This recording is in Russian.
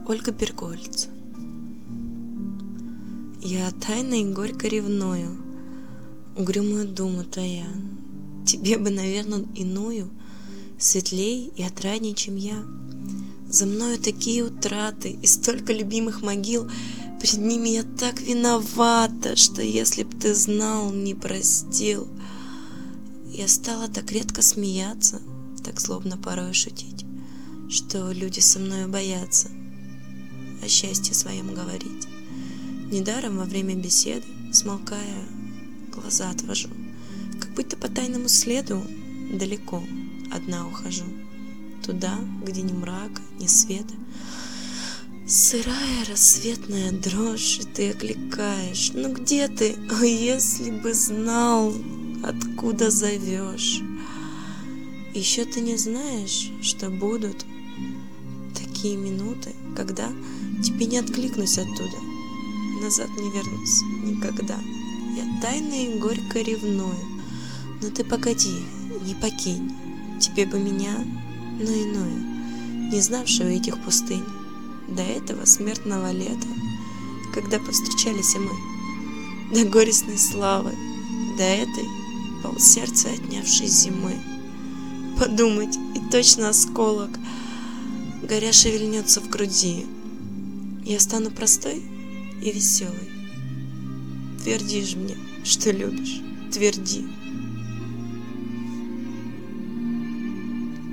Ольга Бергольц. Я тайно и горько ревную, угрюмую думу тая. Тебе бы, наверное, иную, светлей и отрадней, чем я. За мною такие утраты и столько любимых могил. Пред ними я так виновата, что если б ты знал, не простил. Я стала так редко смеяться, так злобно порой шутить, что люди со мною боятся о счастье своем говорить. Недаром во время беседы, смолкая, глаза отвожу, как будто по тайному следу далеко одна ухожу, туда, где ни мрака, ни света. Сырая рассветная дрожь, и ты окликаешь: ну где ты? О, если бы знал, откуда зовешь. Еще ты не знаешь, что будут такие минуты, когда тебе не откликнусь оттуда, назад не вернусь никогда. Я тайно и горько ревную, но ты погоди, не покинь. Тебе бы меня, но иную, не знавшую этих пустынь, до этого смертного лета, когда повстречались и мы, до горестной славы, до этой полсердца отнявшей зимы. Подумать, и точно осколок, горя шевельнется в груди. Я стану простой и веселой. Тверди ж мне, что любишь, тверди.